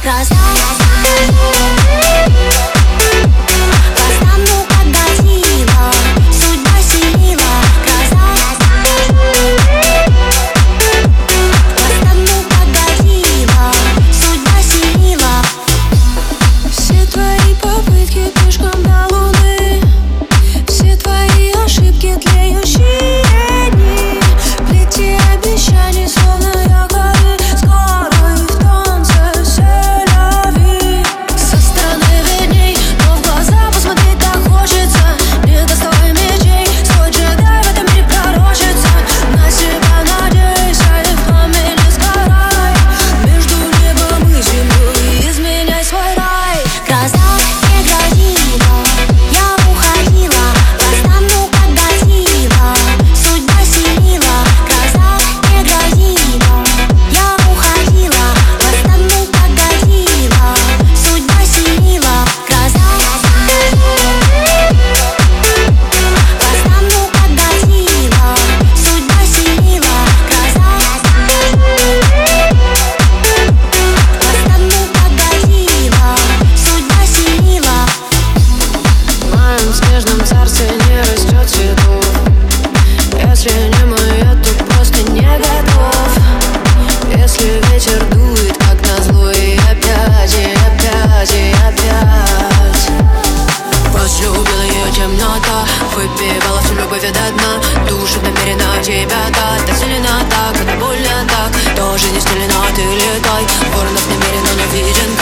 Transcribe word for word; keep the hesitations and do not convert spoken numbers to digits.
Гроза, ну погасила, судьба силила. Гроза, ну погасила, судьба силила. Все твои попытки пешком до луны, все твои ошибки тлеющие дни, плети обещаний, словно якори, скоро и в танце все лови. Со стороны видней, но в глаза посмотреть так хочется. Не доставай мечей, свой джедай в этом мире пророчится. На себя надейся и в пламени сгорай. Между небом и землей изменяй свой рай. Гроза не грозила, я уходила. Гроза, ну погасила, судьба силила. Гроза не грозила, я уходила. Гроза, ну погасила, судьба силила. Гроза, гроза, ну погасила, судьба силила. Гроза, гроза, ну погасила, судьба силила. В моем снежном царстве не растет цветов. Если не мой, я то просто не готов. Если ветер дует, как назло, и опять, и опять, и опять. После убила ее темнота, выпивала всю любовь до дна. Душа намерена тебя дать, так сильно так, это больно так. Тоже не стелена, ты летай. Воронов намеренно не виден.